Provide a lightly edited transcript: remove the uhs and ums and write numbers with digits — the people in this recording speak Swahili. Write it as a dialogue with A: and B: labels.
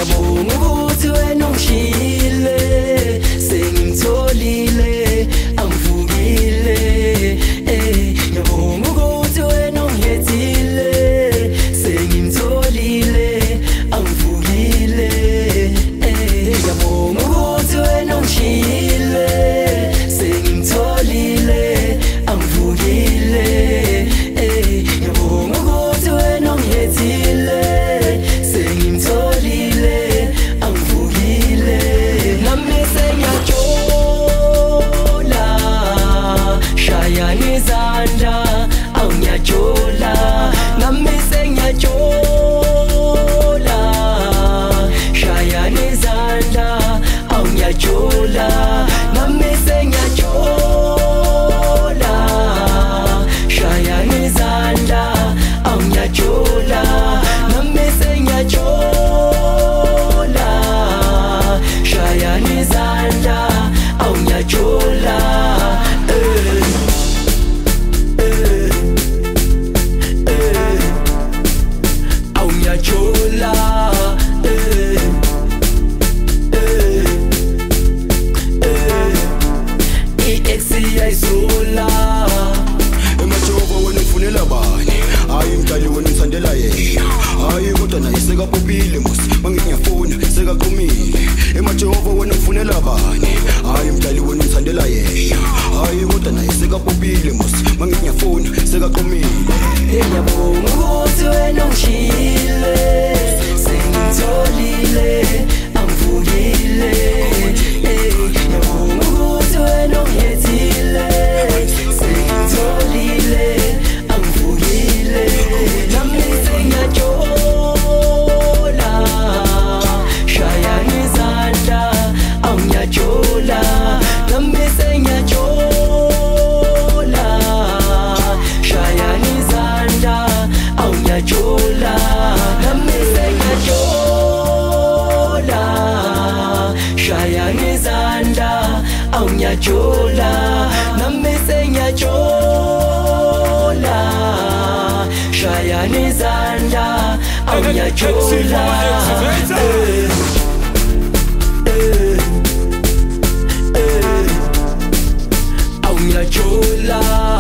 A: ngiyabonga ukuthi wena ungishile sengimtholile angivukile ngiyabonga ukuthi wena ungihethile sengimtholile angivukile ngiyabonga ukuthi wena ungishile sengimtholile angivukile ngiyabonga ukuthi wena ungihethile sengimtholile angivukile nami sengiyajola shayani izandla awungiyajola nami sengiyajola shayani izandla awungiyajola nami sengiyajola shayani izandla awungiyajola nami sengiyajola shayani izandla awungiyajola awungiyajola iXiyayizula
B: Emajoba wena ufunela bani hayi mdali wena ngithandela yena hayi kodwa naye sekapopile mos mangiyafuna sekaqhumile emajoba wena ufunela bani hayi mdali wena ngithandela yena hayi kodwa naye sekapopile mos mangiyafuna sekaqhumile
A: ngiyabonga ukuthi wena ungishile sengitholile angivukile ngiyabonga ukuthi wena ungihethile sengitholile angivukile nami sengiyajola shayani izandla awungiyajola nami sengiyajola shayani izandla awungiyajola nami sengiyajola shayani izandla awungiyajola nami sengiyajola shayani izandla awungiyajola awungiyajola